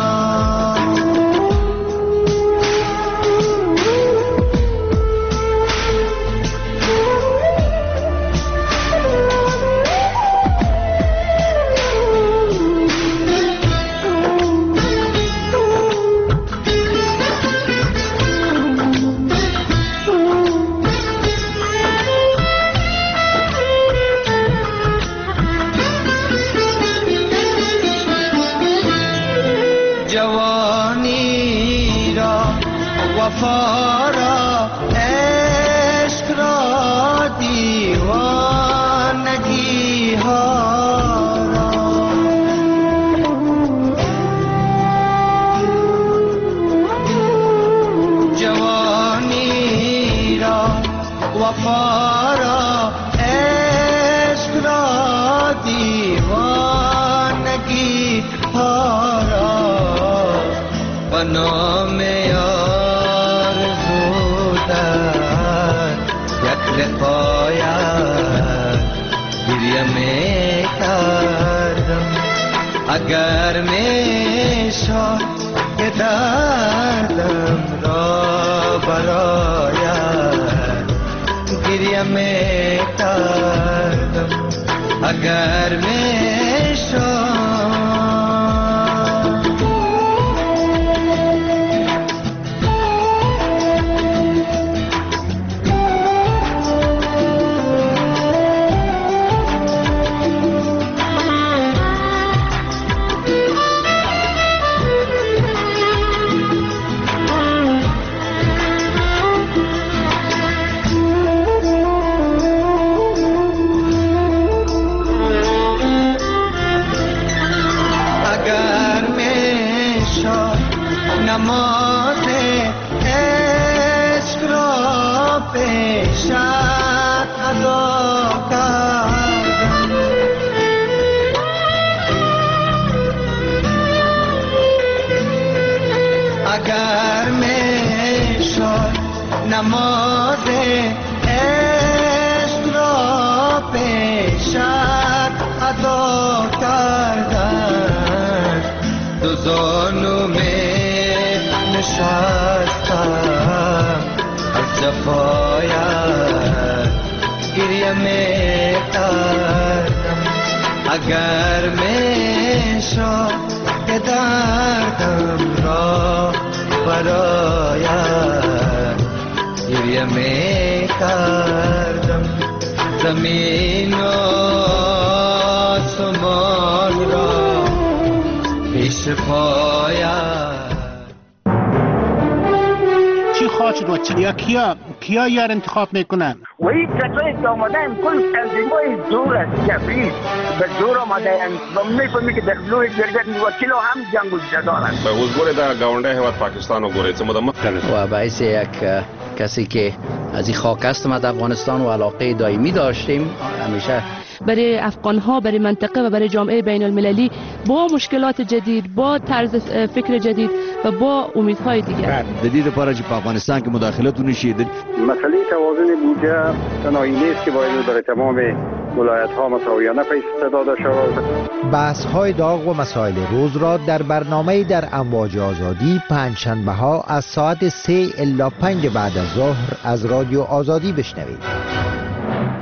جوانی را وفا را عشق را دیوانگی ها را جوانی را وفا را عشق را دیوانگی ها را و نام آرزو در یک لقایت گریه میکردم اگر میشد که دردم را برایت گریه میکردم اگر میشد نماز عشق را پیشت ادا کردم اگر میشد نماز عشق را پیشت ادا کردم دو زانو نشستم از جفایت گریه میکردم اگر میشد که دردم را برایت گریه میکردم زمین و آسمان را پیش پایت خواهد و یا کیا یار انتخاب میکنن و این کسایی که آمده هم کل تنظیمای زور است جبری به زور آمده هم و میفهمی که در بلوی جرگت وکیل هم جنگ و جدال است به حضور در گاونده هواد پاکستان و گوریت و باعث یک کسی که از این خاک است ما در افغانستان و علاقه دائمی داشتیم همیشه برای افغان‌ها برای منطقه و برای جامعه بین المللی با مشکلات جدید با طرز فکر جدید و با امیدهای دیگر جدید پارچ په افغانستان کې مداخلتونه شي مسئله توازن بودجه تنهایی نیست که باید برای تمام ولایت‌ها مساویانه پیش داده شود. بحث‌های داغ و مسائل روز را در برنامه در امواج آزادی پنجشنبه‌ها از ساعت 3 الی 5 بعد از ظهر از رادیو آزادی بشنوید.